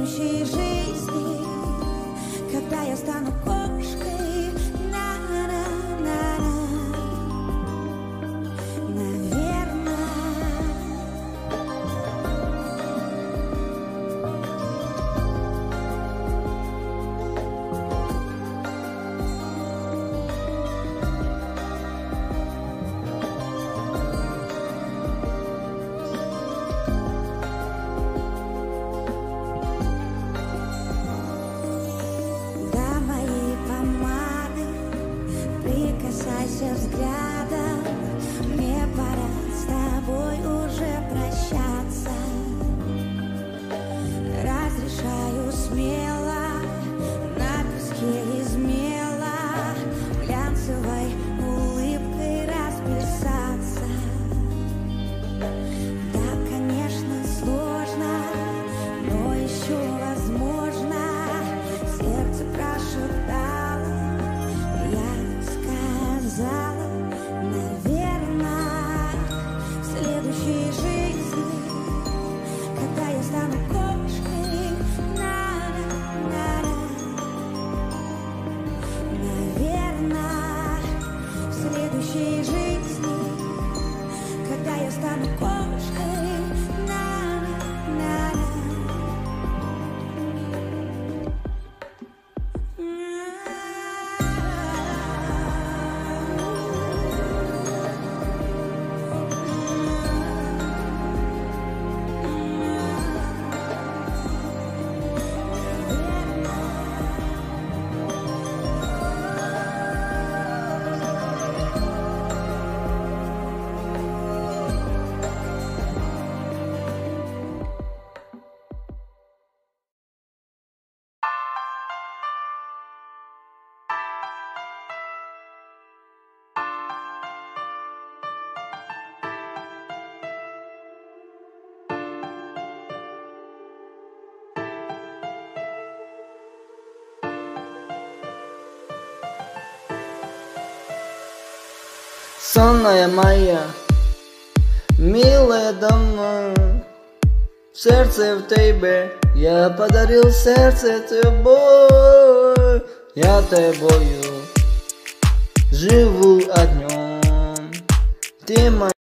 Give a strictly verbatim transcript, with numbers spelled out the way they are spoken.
следующей жизни, когда я стану кошкой. На-на-на-на-на. Наверное. Прикасайся взглядом, мне пора с тобой уже прощаться. Разрешаю смело на песке из мела глянцевой улыбкой расписаться. Да, конечно, сложно, но еще возможно. Сердце прошептало, наверное, в следующей жизни, когда я стану кошкой. На-на-на-на. Наверное, в следующей жизни, когда я стану кошкой. На-на-на-на. Сонная моя, милая дома, сердце в тебе, я подарил сердце тобой, я тобою живу о днем, ты моя.